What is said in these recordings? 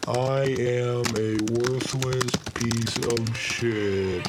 I am a worthless piece of shit.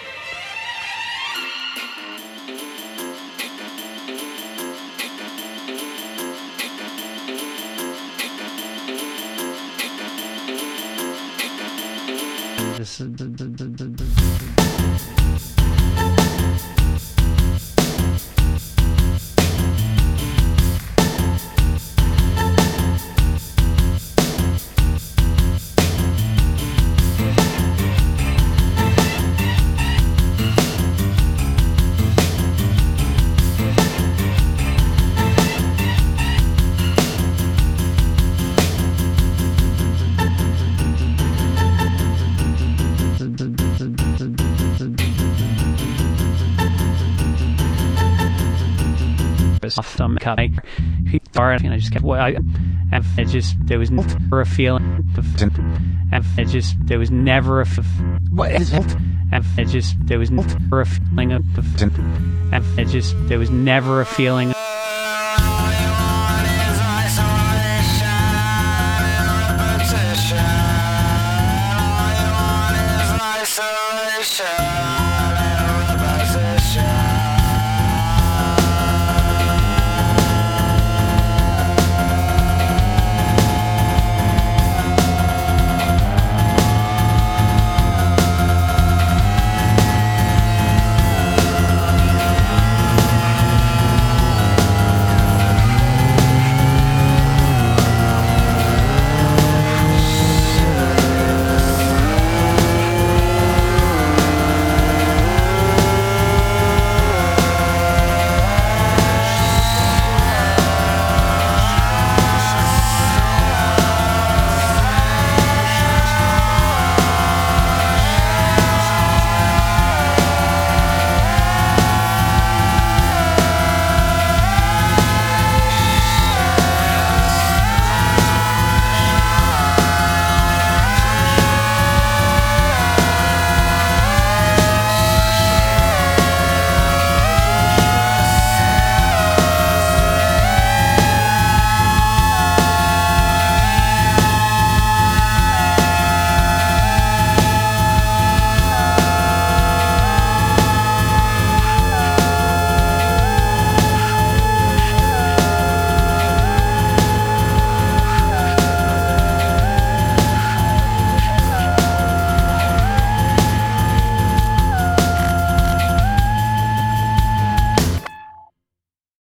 Off some guy he started and I just kept and it just there was never a feeling and it just there was never a and it just there was never a feeling of and it just there was never a feeling